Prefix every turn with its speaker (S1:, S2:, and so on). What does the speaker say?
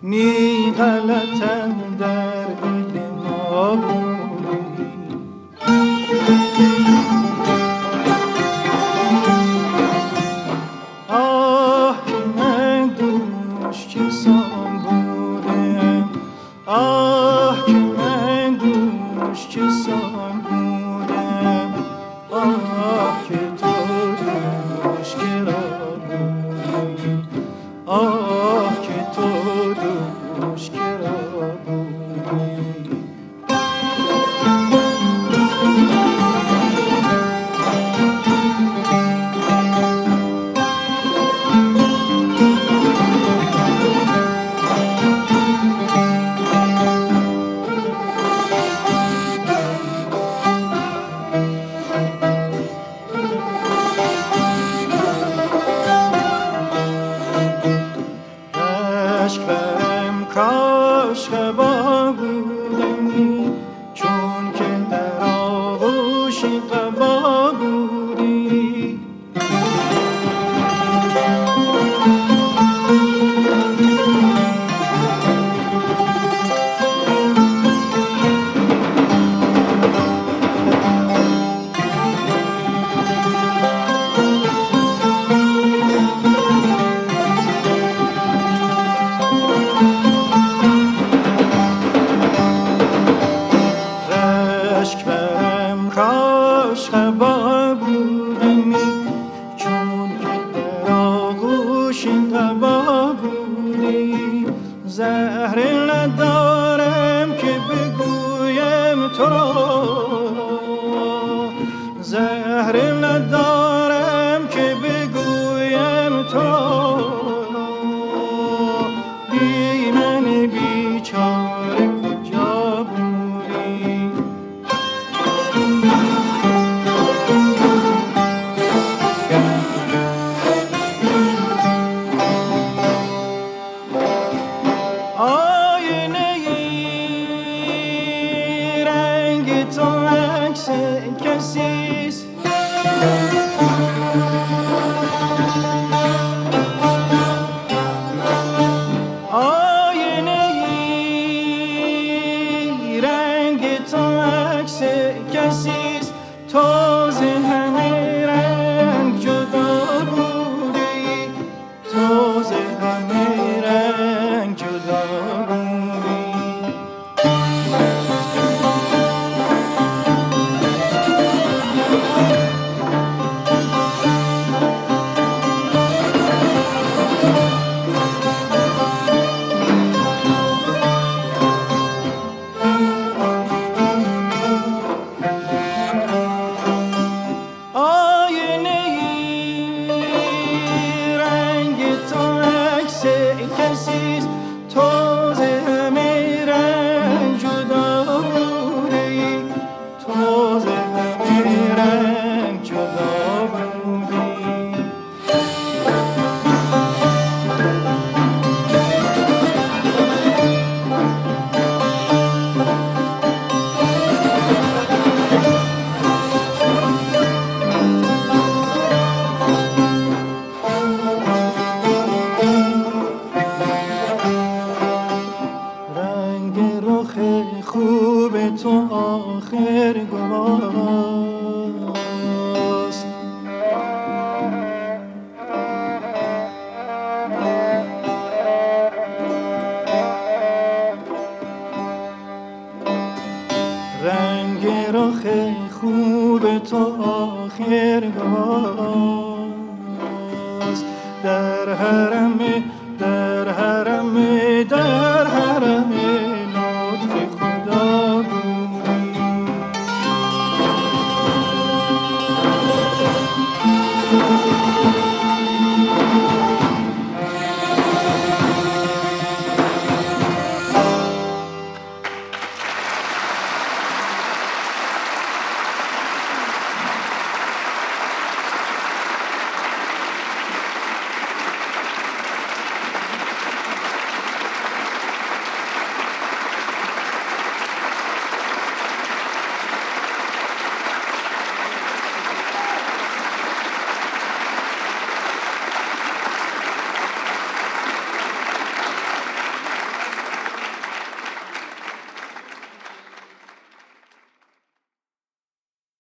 S1: نی غلطم در دل ما بودی. آه که من دوش چسان بودم، آه که من دوش چسان بودم، آه که تو دوش کرا بودی، آه که تو دوش کرا بودی. کاش قبا بودمی، چون که در آغوش قبا بودی. کاش قبا بودمی، چون که در آغوش قبا بودی. زهر ندارم که بگویم تو را، زهر ندارم که بگویم تو را. بی من بیچاره کجا بودی. تو عکس کسیست، آینه ای رنگ تو عکس کسیست. تو ز همه رنگ جدا بودی، تو ز همه رنگ جدا بودی. تو ز همه رنگ جدا بودی، تو ز همه رنگ جدا بودی. خوب تو آخر گواست، رنگ رخ خوب تو آخر گواست. در حرم